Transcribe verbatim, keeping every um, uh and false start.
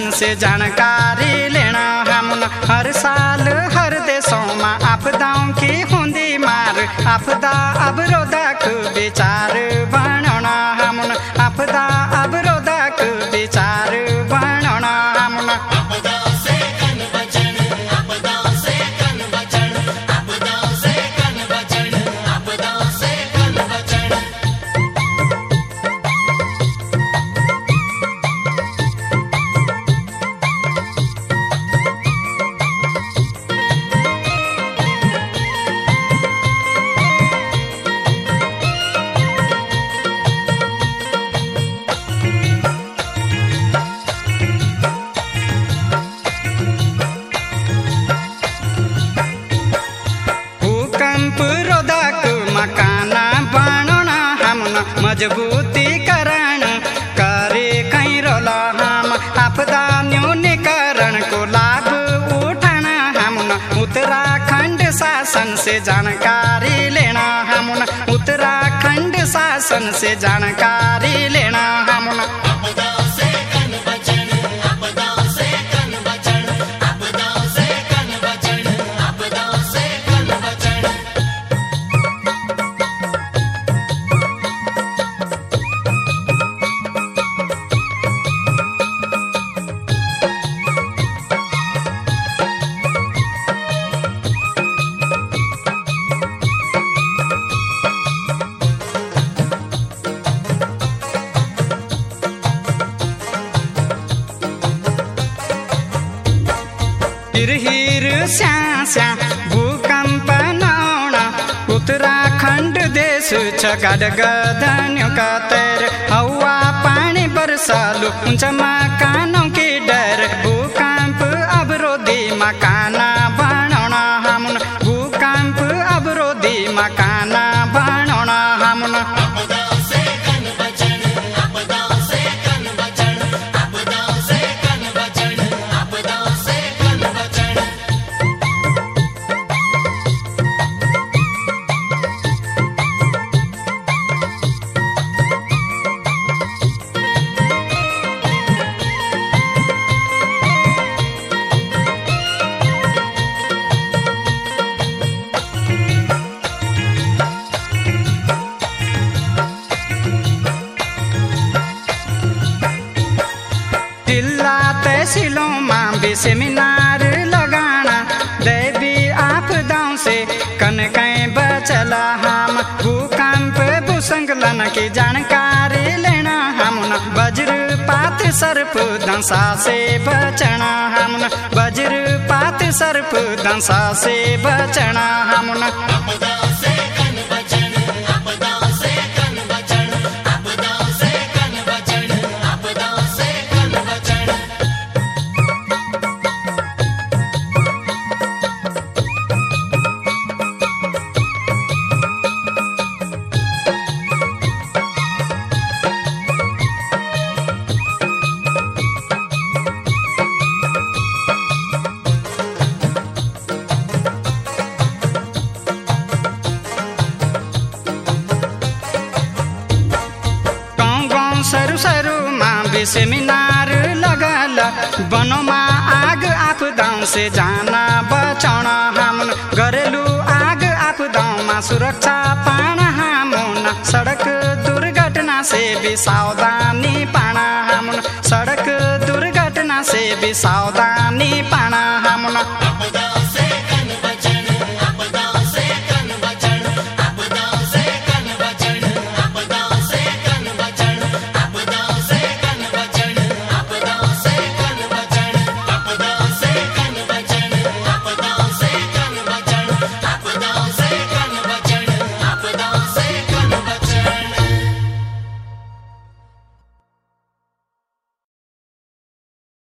शासन से जानकारी लेना हमन। हर साल हर देशों में आपदाओं की होंदी मार, आपदा अवरोधक विचार बनाना हमन। आपदा अवरोधक विचार बनाना हमन। मकाना बनाना हमन मजबूतीकरण करे कहीं रोला हम। आपदा न्यूनीकरण को लाभ उठाना हमन। उत्तराखंड शासन से जानकारी लेना हमन। उत्तराखंड शासन से जानकारी लेना हमन। हिर स्या स्या भूकंप नौना उत्तराखंड देश छ गदगदन्यों का तैर। हवा पानी बरसालू ऊंच मकानों की डर। भूकंप अवरोधी मकाना बनाना हमन। भूकंप अवरोधी मकाना बनाना हमन। जिला तहसीलों में भी सेमिनार लगाना। दैवी आपदाओं से कनकई बचला हम। भूकंप भूस्खलन की जानकारी लेना हमन। वज्रपात सर्प दंशा से बचना हमन। वज्रपात सर्प दंशा से बचना हमन। सरू सरू माँ भी सेमिनार लगल। वनों में आग आपदाओं से जाना बचाना हमन। घरेलू आग आपदाओं में सुरक्षा पाना हमन। सड़क दुर्घटना से भी सावधानी पाना हमन। सड़क दुर्घटना से भी सावधानी पाना